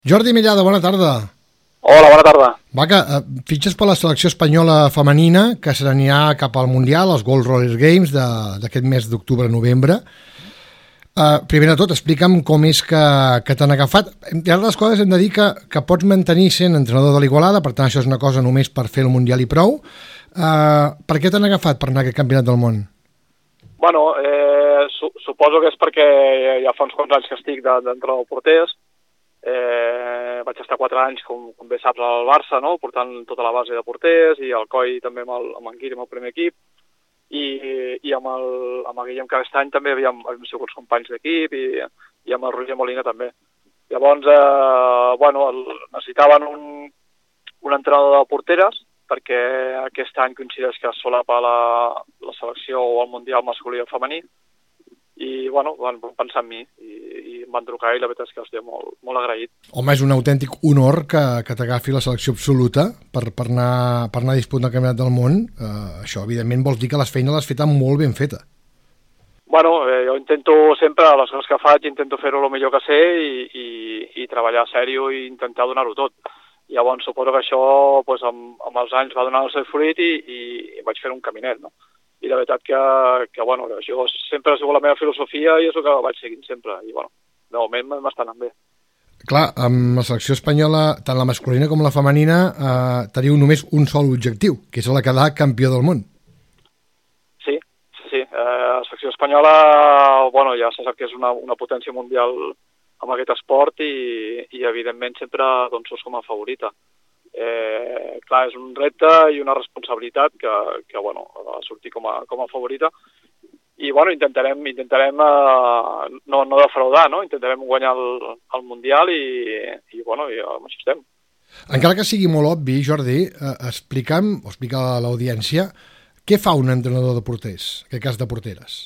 Jordi Millada, bona tarda. Hola, bona tarda. Va, que fitxes per la selecció espanyola femenina, que se n'anirà cap al Mundial, als World Roller Games d'aquest mes d'octubre-novembre. Primer de tot, explica'm com és que t'han agafat. Entre altres coses, hem de dir que pots mantenir sent entrenador de l'Igualada, per tant, això és una cosa només per fer el Mundial i prou. Per què t'han agafat per anar a aquest campionat del món? Bueno, suposo que és perquè ja fa uns quants anys que estic d'entrenador de porters. Vaig estar 4 anys, com bé saps, al Barça, no? Portant tota la base de porters, i al COI també amb en Guiri, amb el primer equip, i amb el Guillem Cabestany també havíem sigut companys d'equip, i amb el Roger Molina també. Llavors, necessitaven un entrenador de porteres, perquè aquest any coincideix que es solapa la selecció o el Mundial masculí o femení, i van pensar en mi i em van trucar, i la veritat és que estic molt, molt agraït. Home, és un autèntic honor que t'agafi la selecció absoluta per anar a disputar el campionat del món. Això, evidentment, vols dir que les feines l'has feta molt ben feta. Bueno, jo intento sempre, les coses que faig, intento fer-ho el millor que sé i treballar sèrio i intentar donar-ho tot. Llavors, suposo que això amb els anys va donar el seu fruit i vaig fer un caminet, no? I la veritat que això sempre ha sigut la meva filosofia i és el que vaig seguint sempre. I, de moment m'està anant bé. Clar, amb la selecció espanyola, tant la masculina com la femenina, teniu només un sol objectiu, que és el de quedar campió del món. Sí. La selecció espanyola, ja se sap que és una potència mundial amb aquest esport i evidentment sempre surts com a favorita. Clar, és un repte i una responsabilitat que sortir com a favorita i intentarem no defraudar, no? Intentarem guanyar el Mundial i amb això estem. Encara que sigui molt obvi, Jordi, explica a l'audiència què fa un entrenador de porters, en aquest cas de porteres.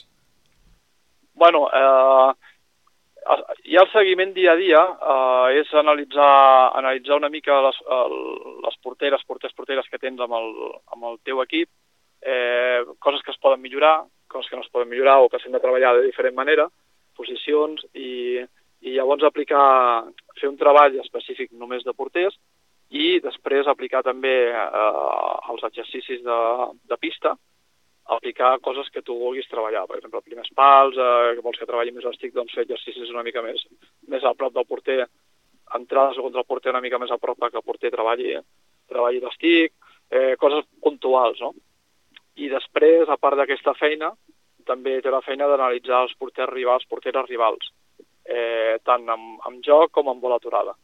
Hi ha el seguiment dia a dia, és analitzar una mica les porteres que tens amb el teu equip, coses que es poden millorar, coses que no es poden millorar o que s'han de treballar de diferent manera, posicions, i llavors fer un treball específic només de porters i després aplicar també els exercicis de pista, aplicar coses que tu vulguis treballar. Per exemple, primers pals, que vols que treballi més l'estic, fer exercicis una mica més a prop del porter, entrades contra el porter una mica més a prop perquè el porter treballi l'estic, coses puntuals, no? I després, a part d'aquesta feina, també té la feina d'analitzar els porteres rivals, tant amb joc com amb bola aturada.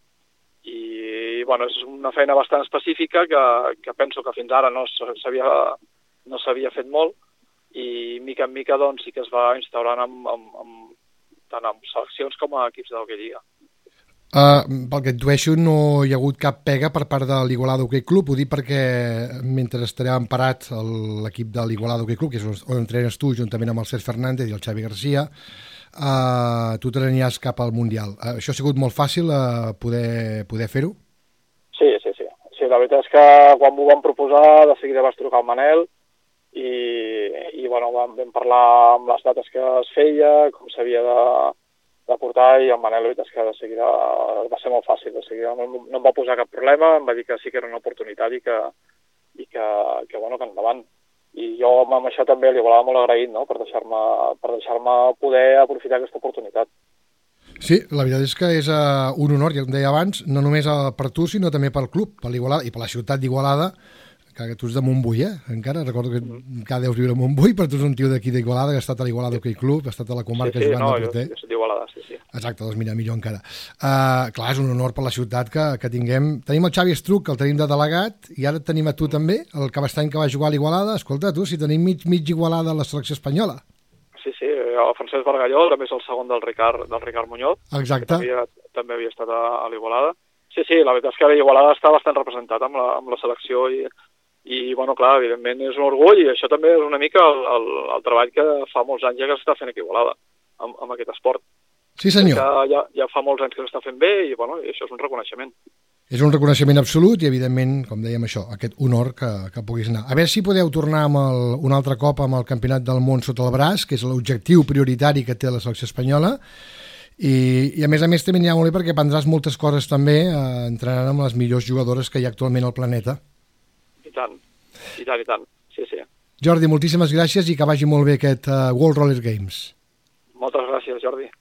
I, és una feina bastant específica que penso que fins ara no s'havia fet molt i mica en mica sí que es va instaurant tant amb seleccions com a equips de l'Hockey Lliga. Pel que intueixo no hi ha hagut cap pega per part de l'Igualada Hockey Club, ho dic perquè mentre estarà emparat l'equip de l'Igualada Hockey Club, que és on entrenes tu juntament amb el Cesc Fernández i el Xavi Garcia, tu te n'aniràs cap al Mundial. Això ha sigut molt fàcil poder fer-ho? Sí, la veritat és que quan m'ho van proposar de seguida vas trucar al Manel i vam parlar amb les dates que es feia, com s'havia de portar, i el Manel, la veritat és que de seguida va ser molt fàcil, de seguida no em va posar cap problema, em va dir que sí que era una oportunitat i que endavant. I jo amb això també li volava molt agraït, no?, per deixar-me poder aprofitar aquesta oportunitat. Sí, la veritat és que és un honor, ja ho deia abans, no només per tu, sinó també pel club, per l'Igualada i per la ciutat d'Igualada, que tu ets de Montbui, encara, recordo que encara deus viure a Montbui, però tu ets un tio d'aquí d'Igualada, que ha estat a l'Igualada Hockey Club, ha estat a la comarca jugant de porter. Jo soc d'Igualada, sí. Exacte, doncs mira, millor encara. Clar, és un honor per la ciutat que tinguem. Tenim el Xavi Estruc, que el tenim de delegat, i ara et tenim a tu també, el Cabestany que va jugar a l'Igualada. Escolta, tu, si tenim mig Igualada a la selecció espanyola. Sí, el Francesc Bargalló també és el segon del Ricard Muñoz. Exacte. Que també havia estat a l'Igualada. Sí, la veritat és que l'Igualada està bastant representat amb la selecció i clar, evidentment és un orgull, i això també és una mica el treball que fa molts anys ja que s'està fent aquí a Igualada, amb aquest esport. Sí, senyor. Ja fa molts anys que s'està fent bé i això és un reconeixement. És un reconeixement absolut i, evidentment, com dèiem això, aquest honor que puguis anar. A veure si podeu tornar un altre cop amb el Campionat del Món sota el braç, que és l'objectiu prioritari que té la selecció espanyola, I a més també n'hi ha molt bé perquè aprendràs moltes coses també entrenant amb les millors jugadores que hi ha actualment al planeta. I tant, i tant, i tant, sí, sí. Jordi, moltíssimes gràcies i que vagi molt bé aquest World Roller Games. Moltes gràcies, Jordi.